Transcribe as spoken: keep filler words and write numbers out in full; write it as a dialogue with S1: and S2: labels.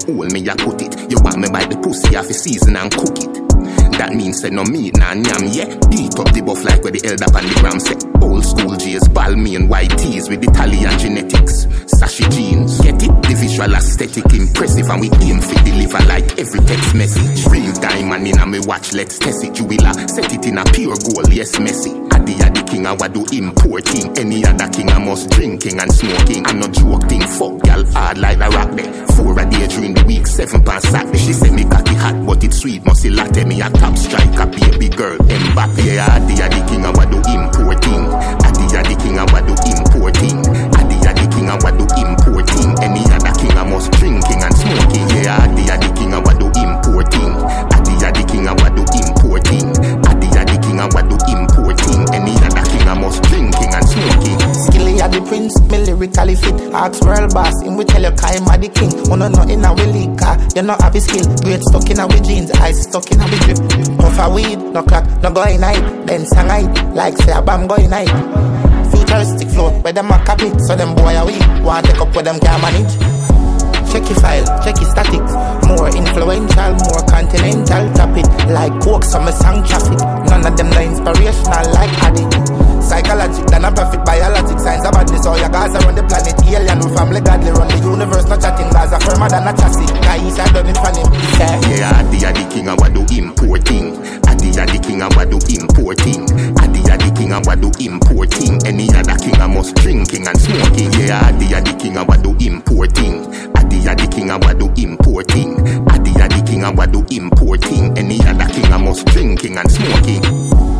S1: hole me ya put it. You want me by the pussy half a season and cook it. That means say no meat, nah nyam, yeah. Beat up the buff like where the elder pan the gram say. Old school J's, Balmain white tees with Italian genetics. Sashi jeans, get it? The visual aesthetic impressive, and we aim for deliver like every text message. Real diamond in a me watch, let's test it. You will set it in a pure gold, yes, messy. Adi a the king, I wa do importing. Any other king, I must drinking and smoking. I'm not joking, fuck y'all hard like a rock there. Four a day during the week, seven pounds Saturday. She say me cocky hot, but it's sweet, must see latte. Me a top striker, baby girl, Mbappe. Yeah, Adi a the king, I wa do importing. Adi a the king, I wa do importing. Adi a the king, I wa do importing. Any other king, I must drinking and smoking. Yeah, Adi a the king, I wa do importing. Adi a the king, I wa do importing. Adi a the king, I wa do importing. Any other king, I must drinking and smoking.
S2: Skilly a the prince, me lyrically fit. Ask world boss, him we tell you I'm a the king. Wanna know in a willy car, you not have a skill. Great stuck in a we jeans, eyes stuck in a we drip. Puff a weed, no crack, no going night. Then sang night, like say a bam going night. Futuristic flow, where them a copy, so them boy a weed. Want take up where them can manage. Check your file, check your statics. More influential, more continental. Tap it like coke, some song traffic. None of them no inspirational like addict. Psychologic, than a profit, biologic. Science about this, all your guys around the planet. Alien with family, godly, run the universe, not chatting. Gaza firmer than a chassis. Guys, I done it for him.
S1: Yeah, Adi a the king, I wa do importing. Adi a the king, I wa do importing. Adi a the king, I wa do importing. Any other king, I must drinking and smoking. Yeah, Adi a the king, I wa do importing. Adi a the king, I wa do importing. Adi a the king, I wa do importing. Any other king, I must drinking and smoking.